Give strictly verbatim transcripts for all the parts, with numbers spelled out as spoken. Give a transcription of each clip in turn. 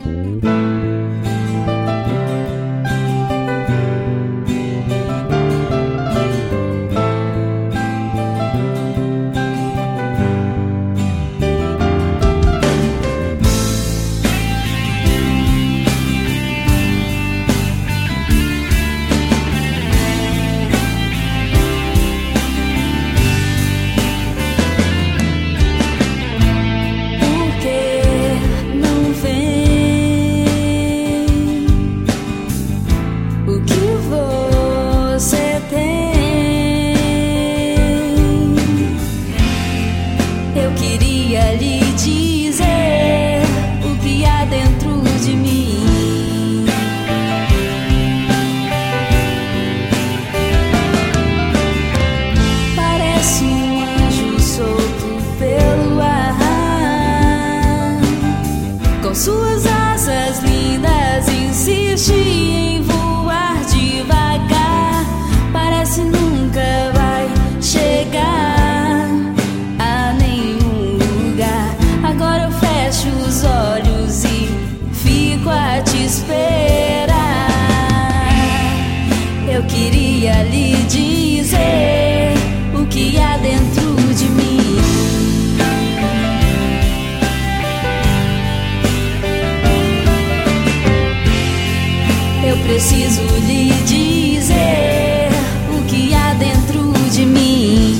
Suas asas lindas insiste em voar devagar. Parece nunca vai chegar a nenhum lugar. Agora eu fecho os olhos e fico a te esperar. Eu queria lhe dizer o que há dentro de mim. Eu preciso lhe dizer o que há dentro de mim.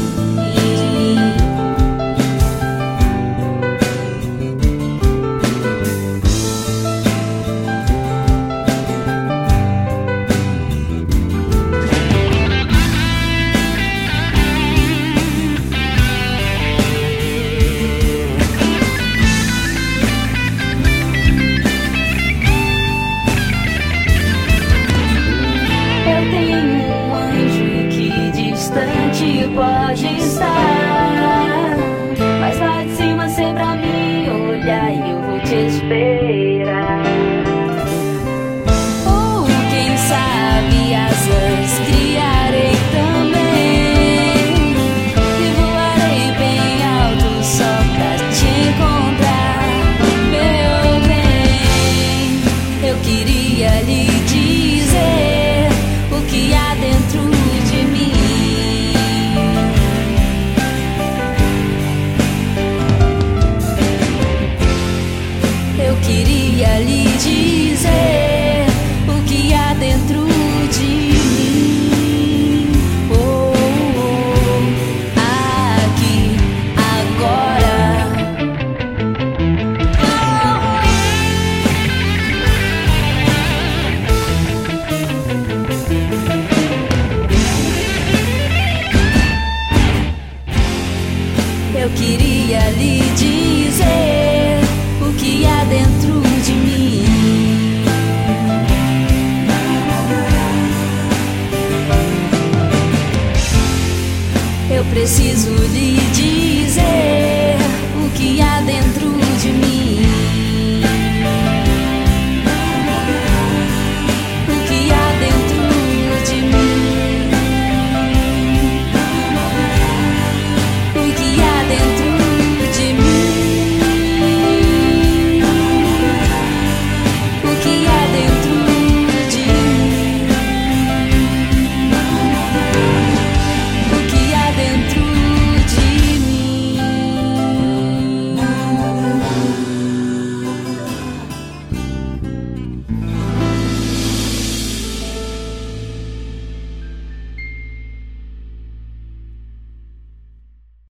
Pode estar, mas lá de cima sempre pra mim olhar e eu vou te esperar. Ou quem sabe asas criarei também e voarei bem alto só pra te encontrar, meu bem. Eu queria lhe dizer o que há dentro de mim. Eu queria lhe dizer